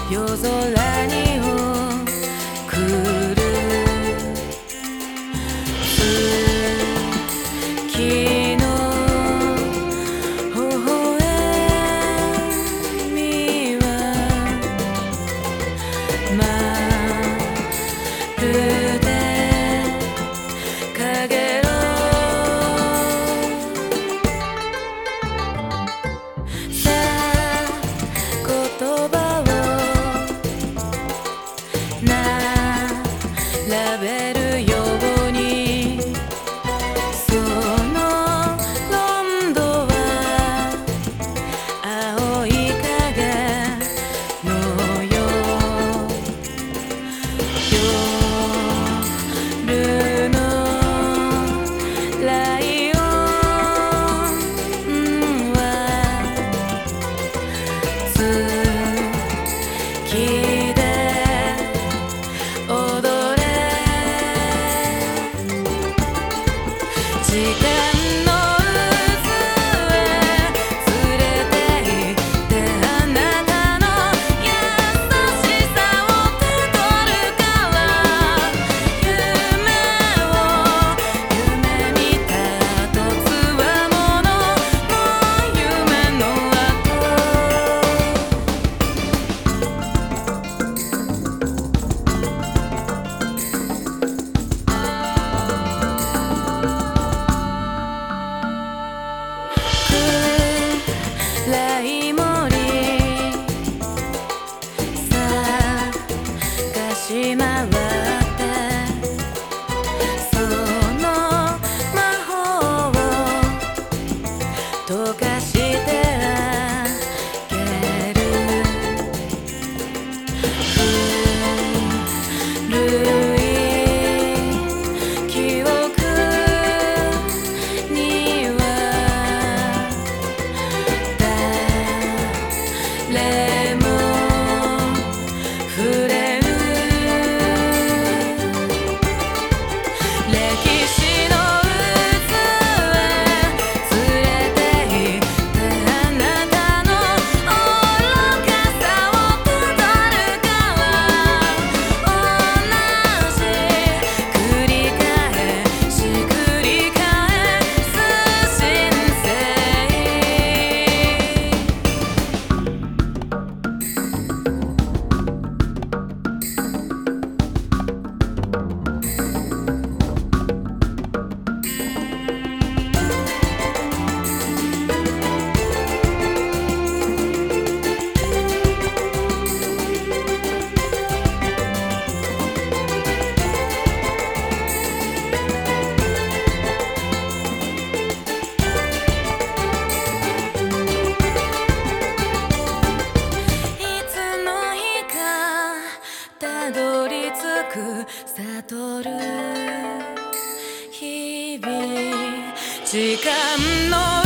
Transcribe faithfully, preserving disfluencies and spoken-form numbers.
夜空にを来る月の微笑みはまるでかげろさあ言葉並べるようにその温度は青い影のよ夜のライオンは月時間の渦へ連れて行ってあなたの優しさをたどるから夢を夢見た後つわものの夢の暗い森探し回ってその魔法を溶かしてあげる古い記憶には誰も触れる歴史の渦へ連れて行ってあなたの愚かさをたどるから同じ繰り返し繰り返す人生たどり着く悟る日々時間の